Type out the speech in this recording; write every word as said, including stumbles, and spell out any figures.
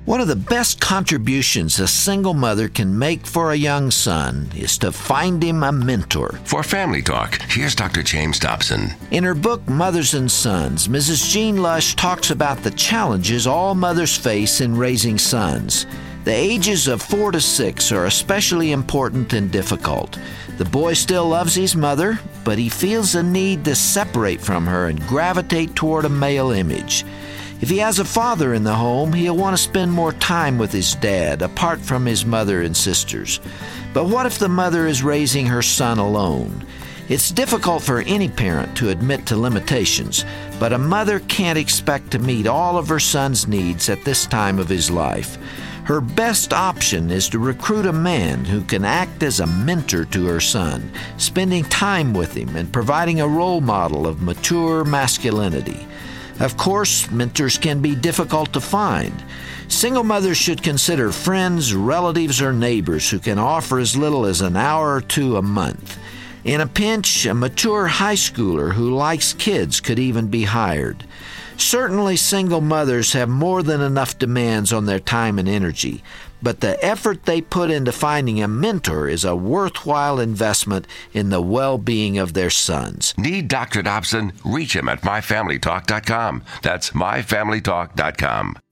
One of the best contributions a single mother can make for a young son is to find him a mentor. For Family Talk, here's Doctor James Dobson. In her book, Mothers and Sons, Missus Jean Lush talks about the challenges all mothers face in raising sons. The ages of four to six are especially important and difficult. The boy still loves his mother, but he feels a need to separate from her and gravitate toward a male image. If he has a father in the home, he'll want to spend more time with his dad, apart from his mother and sisters. But what if the mother is raising her son alone? It's difficult for any parent to admit to limitations, but a mother can't expect to meet all of her son's needs at this time of his life. Her best option is to recruit a man who can act as a mentor to her son, spending time with him and providing a role model of mature masculinity. Of course, mentors can be difficult to find. Single mothers should consider friends, relatives, or neighbors who can offer as little as an hour or two a month. In a pinch, a mature high schooler who likes kids could even be hired. Certainly, single mothers have more than enough demands on their time and energy, but the effort they put into finding a mentor is a worthwhile investment in the well-being of their sons. Need Doctor Dobson? Reach him at my family talk dot com. That's my family talk dot com.